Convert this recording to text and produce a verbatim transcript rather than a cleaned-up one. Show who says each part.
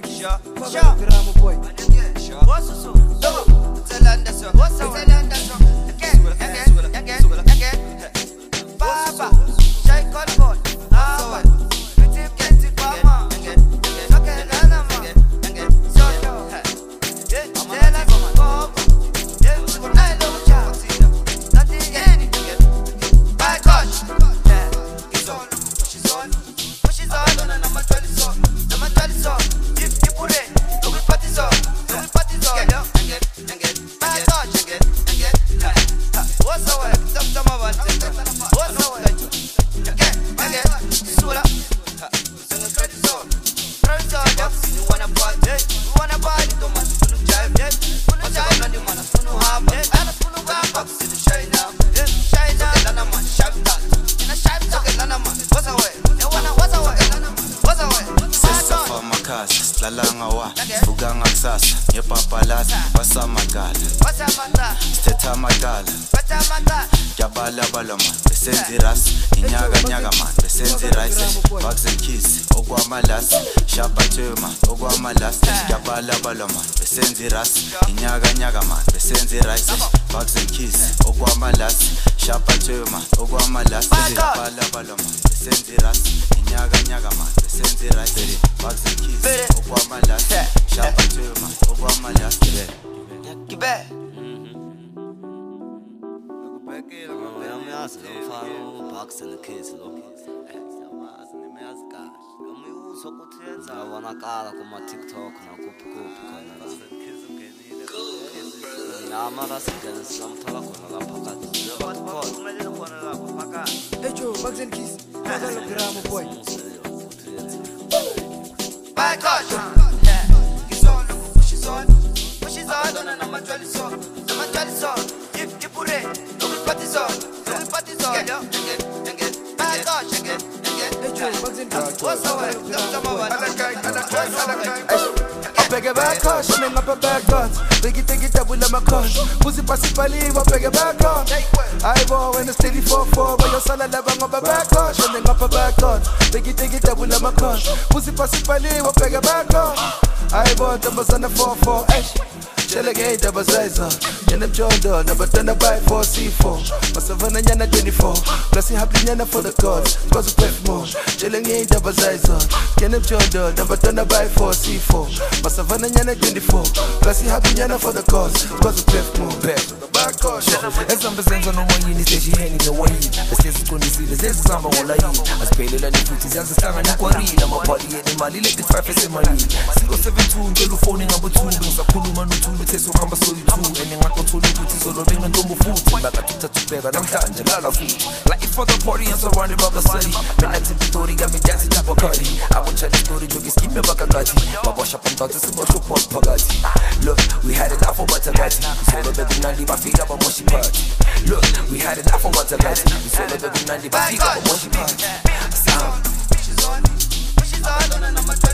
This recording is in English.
Speaker 1: Keys, Gramo boy.
Speaker 2: What's the song? It's a land that's what's the land that's again, again, again, again. Baba, Shay Colbot, ah, pretty plenty Bama, okay, Lana, again, so, yeah, tell us, oh, yeah, I love you, nothing, anything, by gosh, yeah, it's on, she's on, she's on, and I'm a twenty song, I'm a twenty song, if you put it, we party song, we party song, yeah. What's the way? What's the way? Again, again, Sula. Sing a credit song. Credit song, you wanna party? You wanna party? Don't want to jive, yeah. Wanna jive, and you wanna sunu hab, yeah. And a sunu hab, see the shine now, yeah. Shine now, get lana man, sharp that. In a sharp that, get lana man. What's the way? You wanna, what's the way? What's the way?
Speaker 3: Sesa for makasi, slalanga wa, fuganga kusasa, ngepapalaza, basamagala.
Speaker 2: What's the matter?
Speaker 3: Stetha magala. Jabala balama, besenzi ras, inyaga nyaga man, besenzi rice, bags and keys, ogwama las, shapa tuma, ogwama las, jabala balama, besenzi ras, inyaga nyaga man, besenzi rice, bags and keys, ogwama las, shapa tuma, ogwama las, jabala balama, besenzi ras, inyaga nyaga man, besenzi rice, bags and keys, ogwama las, shapa tuma, ogwama las,
Speaker 2: Kibe.
Speaker 4: I'm asking follow box and the kids look. I wanna call my TikTok and I go I'm not asking some talk
Speaker 1: Hey Joe, Bugs and Keys, Gramo boy.
Speaker 2: My gosh, yeah, he's on, she's on, she's on, and I'm a jolly song, I'm a jolly song, you put it. Party song, party song, yeah, again, again, my gosh, again, again.
Speaker 1: Hey Joe, Bugs and Keys,
Speaker 2: What's the way?
Speaker 1: I beg a back car, she make up a back gun. Take it, take it up with my crush. Pussy passy pali, I beg a back car. I ball when the steady four four, but your son I never up a back car. She make up a back gun. Take it, take it up with my crush. Pussy passy pali, I beg a back car. I ball the bus on the four four, eh. Chele gay double size, Jenna Jordan, number ten by four C four. Masavana Yana twenty-four. Plus he happy Yana for the cause. Supposed to pay more. Chele gay double size, Jenna Jordan, number ten by four C four. Masavana Yana twenty-four. Plus he happy Yana for the cause. Supposed to pay more. Back caution.
Speaker 5: As I'm saying, no one in this, she hanging away. The says it's going to see the says it's on the line. As pale and the footies, as a star and a quarry. I'm a party and my let the five percent money. zero seven two, telephone number two. There's a Kulumanu two. Teso kamba soli tu ene ngako tuli kuti solo benga ndombo futhi bakatuta tubeka namhlanje lala futhi like for the party and surrounded by the city when I tip the story got me dancing up a party I want tell the story joke skip me bakagati babosha pantata sibo shopon pagati look we had enough of batagati solo bedu nandi bafika ba moshi party look we had enough of batagati solo bedu nandi bafika ba moshi party sound
Speaker 2: she's on she's on and I'm a